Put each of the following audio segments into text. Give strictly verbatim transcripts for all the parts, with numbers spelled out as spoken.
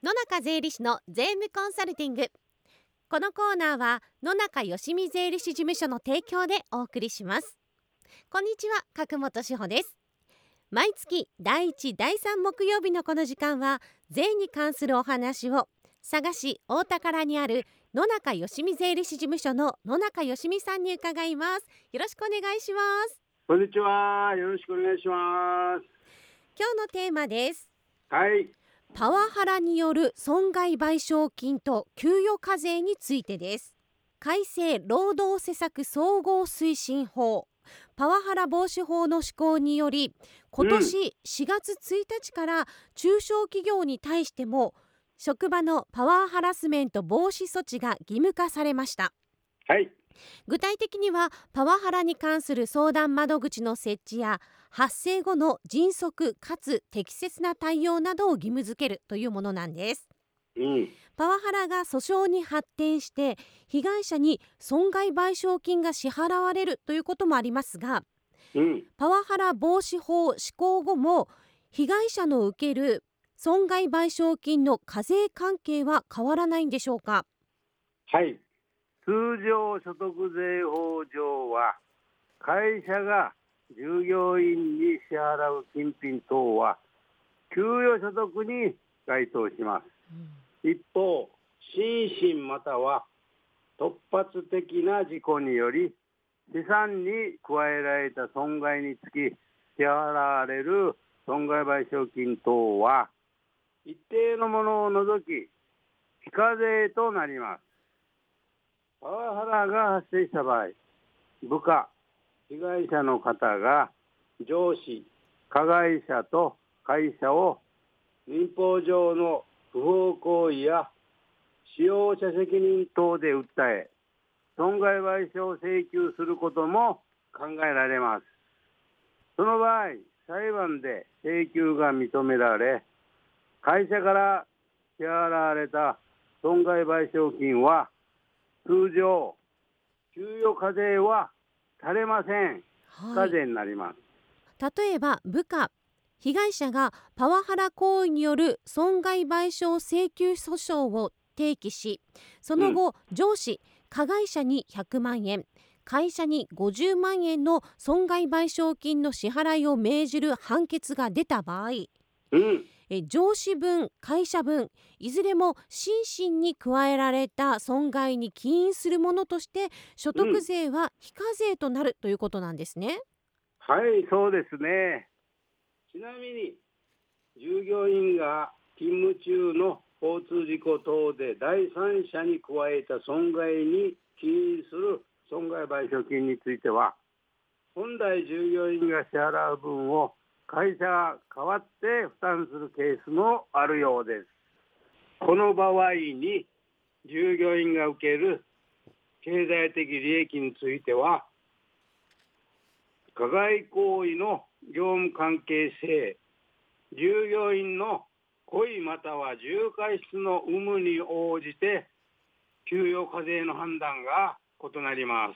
野中税理士の税務コンサルティング。このコーナーは野中よしみ税理士事務所の提供でお送りします。こんにちは、角本志保です。毎月だいいち、だいさん木曜日のこの時間は税に関するお話を佐賀市大田原にある野中よしみ税理士事務所の野中よしみさんに伺います。よろしくお願いします。 こんにちは。よろしくお願いします。 今日のテーマです。 はい。 パワハラによる損害賠償金と給与課税についてです。改正労働施策総合推進法パワハラ防止法の施行により、今年しがつついたちから中小企業に対しても職場のパワーハラスメント防止措置が義務化されました。 はい。 具体的にはパワハラに関する相談窓口の設置や発生後の迅速かつ適切な対応などを義務付けるというものなんです。 うん。 パワハラが訴訟に発展して被害者に損害賠償金が支払われるということもありますが、 うん。 パワハラ防止法施行後も被害者の受ける損害賠償金の課税関係は変わらないんでしょうか。 はい。通常所得税法上は、会社が従業員に支払う金品等は給与所得に該当します。うん、一方、心身または突発的な事故により資産に加えられた損害につき支払われる損害賠償金等は一定のものを除き非課税となります。パワハラが発生した場合、部下、被害者の方が上司、加害者と会社を民法上の不法行為や使用者責任等で訴え、損害賠償を請求することも考えられます。その場合、裁判で請求が認められ、会社から支払われた損害賠償金は通常給与課税はされません。非課税になります。 はい、例えば部下、被害者がパワハラ行為による損害賠償請求訴訟を提起し、その後、うん、上司、加害者にひゃくまんえん、会社にごじゅうまんえんの損害賠償金の支払いを命じる判決が出た場合、 うん、 え上司分、会社分、いずれも心身に加えられた損害に起因するものとして所得税は非課税となるということなんですね。 うん、はい、そうですね。ちなみに従業員が勤務中の交通事故等で第三者に加えた損害に起因する損害賠償金については、本来従業員が支払う分を会社が代わって負担するケースもあるようです。この場合に従業員が受ける経済的利益については、加害行為の業務関係性、従業員の故意または重過失の有無に応じて給与課税の判断が異なります。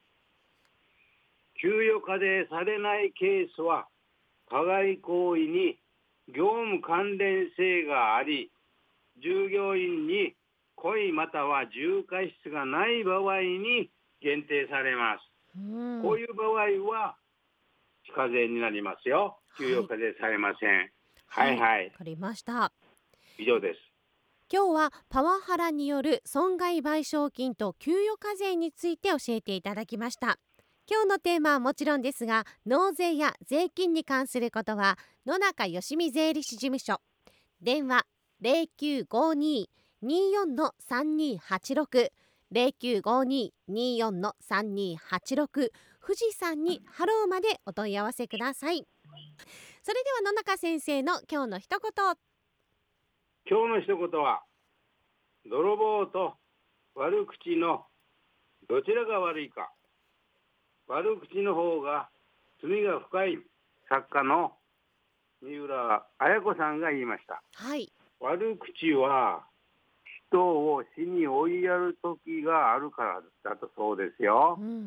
給与課税されないケースは、加害行為に業務関連性があり、従業員に故意または重過失がない場合に限定されます。うん、こういう場合は非課税になりますよ。給与課税されません。はい、はい、はい。わかりました。 以上です。 今日はパワハラによる損害賠償金と給与課税について教えていただきました。今日のテーマはもちろんですが、納税や税金に関することは野中よしみ税理士事務所、電話 ゼロきゅうごにーにーよん さんにーはちろく ゼロきゅうごにーにーよん さんにーはちろく富士山にハローまでお問い合わせください。それでは野中先生の今日の一言。 今日の一言は、泥棒と悪口のどちらが悪いか。悪口の方が罪が深い作家の三浦綾子さんが言いました。 はい。 悪口は人を死に追いやる時があるからだとそうですよ。 うんうんうん、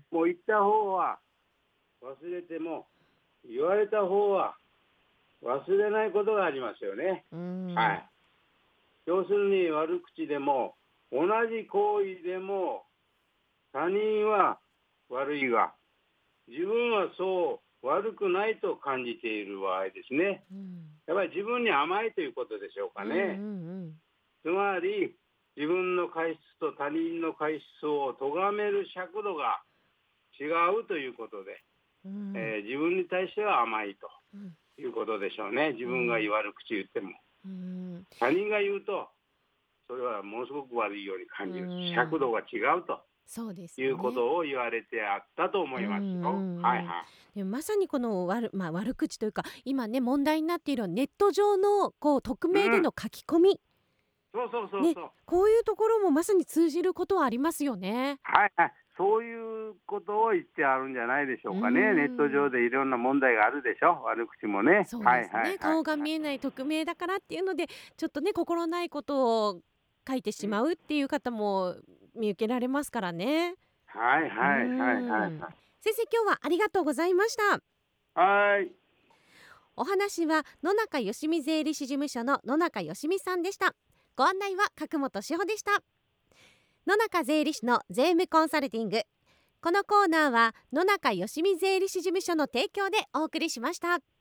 もう言った方は忘れても言われた方は忘れないことがありますよね。はい。 要するに悪口でも同じ行為でも他人は悪いが自分はそう悪くないと感じている場合ですね。 うん、 やっぱり自分に甘いということでしょうかね。 うんうんつまり自分の過失と他人の過失を咎める尺度が違うということで、 うんえー自分に対しては甘いとうんいうことでしょうね。自分が悪口言ってもうん他人が言うとそれはものすごく悪いように感じる。 うん尺度が違うとそうですよね。 いうことを言われてあったと思いますよ。 うんうんうんはいはい。 でもまさにこの悪、まあ、悪口というか今ね問題になっているネット上のこう匿名でうん、 の書き込み、 そうそうそうね、 そう。 こういうところもまさに通じることはありますよね。 はいはい。そういうことを言ってあるんじゃないでしょううかね。ネット上んでいろんな問題があるでしょ。悪口もね。 そうはいですね。 はいはい。 顔が見えない匿名だからっていうのでちょっとね心ないことを書いてしまうっていう方も見受けられますからね。 はいうはいはいはいんはい。 先生今日はありがとうございました。 はい。 お話は野中よしみ税理士事務所の野中よしみさんでした。ご案内は角本志保でした。野中税理士の税務コンサルティング、このコーナーは野中よしみ税理士事務所の提供でお送りしました。